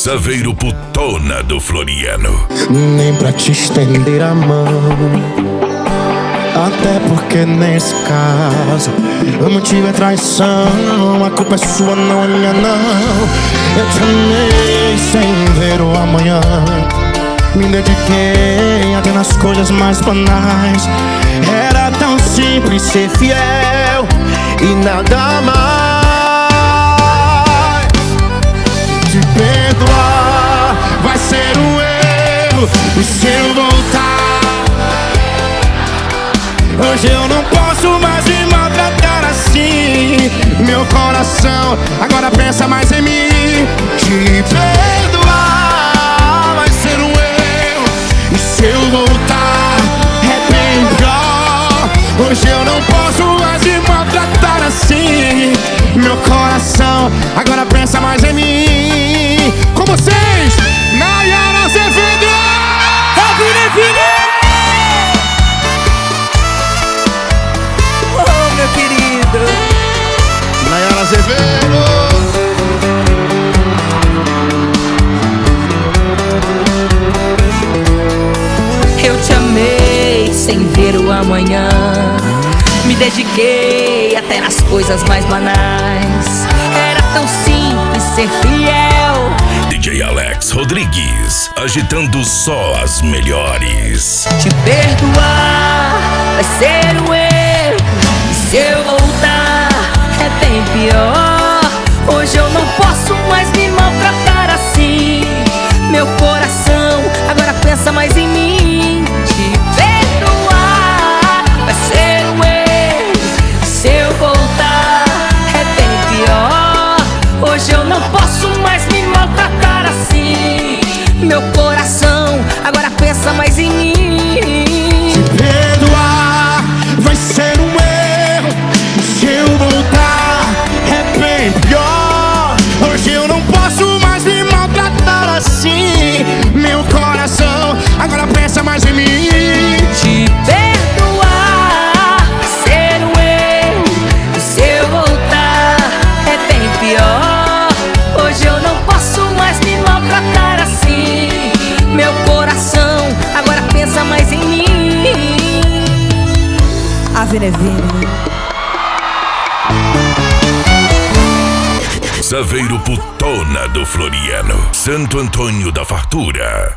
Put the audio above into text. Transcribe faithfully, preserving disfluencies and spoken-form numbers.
Saveiro Putona do Floriano. Nem pra te estender a mão, até porque nesse caso o motivo é traição. A culpa é sua, não é minha não. Eu te amei sem ver o amanhã, me dediquei até nas coisas mais banais. Era tão simples ser fiel e nada mais. Te perdoar vai ser um erro, e se eu voltar, hoje eu não posso mais me maltratar assim. Meu coração agora pensa mais em mim. Te perdoar vai ser um erro, e se eu voltar é bem pior. Hoje eu não posso mais me maltratar assim. Meu coração agora pensa mais em mim. Com vocês, Nayara Azevedo! Vini, Vini! Oh, meu querido! Nayara Azevedo! Eu te amei sem ver o amanhã, me dediquei até nas coisas mais banais. Era tão simples ser fiel. D J Alex Rodrigues, agitando só as melhores. Te perdoar vai ser um erro, e se eu voltar é bem pior. Hoje eu não posso mais me maltratar assim. Meu coração agora pensa mais em mim. Te perdoar vai ser um erro, e se eu voltar é bem pior. Hoje eu não posso mais me maltratar assim. Meu coração agora pensa mais em mim. Te perdoar vai ser um erro, e se eu voltar é bem pior. Hoje eu não posso mais me maltratar assim. Meu coração agora pensa mais em mim. Te perdoar vai ser um erro, e se eu voltar é bem pior. Hoje eu não posso mais me maltratar assim. Meu coração agora pensa mais em mim. A Vini, Vini. Saveiro Putona do Floriano, Santo Antônio da Fartura.